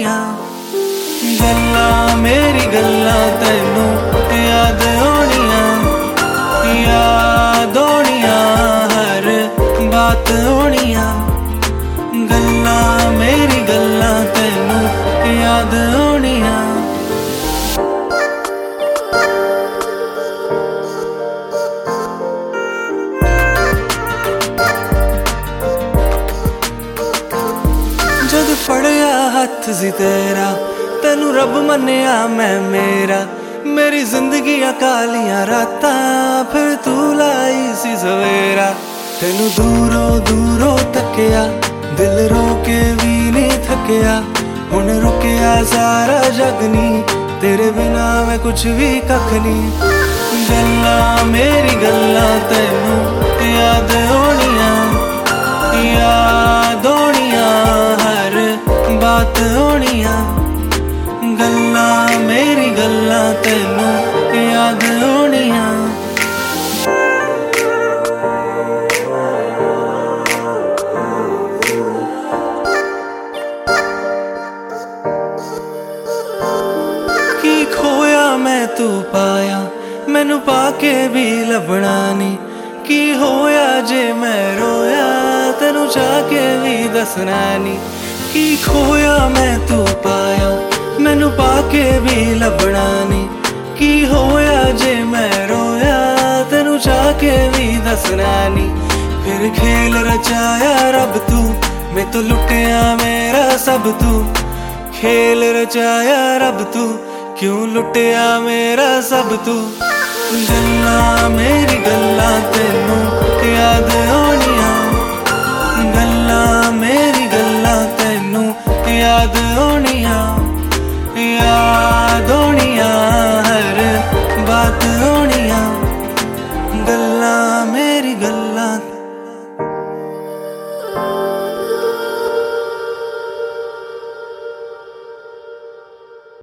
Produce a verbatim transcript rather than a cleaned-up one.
होनिया, गल्ला मेरी गल्ला तैनू याद होनिया, याद होनिया हर बात होनिया, गल्ला मेरी गल्ला तैनू याद होनिया। जद फड़िया हथ सी तेरा तेनू रब मन्निया मैं मेरा, मेरी जिंदगी कालियां रातां फिर तू लाई सी सवेरा। तेनू दूरों दूरों तकिया दिल रोके भी नहीं थकिया, हुण रुकिया सारा जग नी तेरे बिना मैं कुछ भी कख नी। गल्ला मेरी गल्ला तेनू याद होनिया, याद होनिया हर बात होनिया, गल्ला मेरी गल्ला तेनू याद होनिया। की खोया मैं तू पाया मैनू पाके भी लभना नी, की होया जे मैं रोया तेनू चाके भी दसना नी। की खोया मैं तू पाया मैनू पाके भी लभना नी, की होया जे मैं रोया तेनू चाके भी दसना नी। फिर खेल रचाया रब तू मैं तो लुटिया मेरा सब तू, खेल रचाया रब तू क्यों लुटिया मेरा सब तू। गल्ला मेरी गल्ला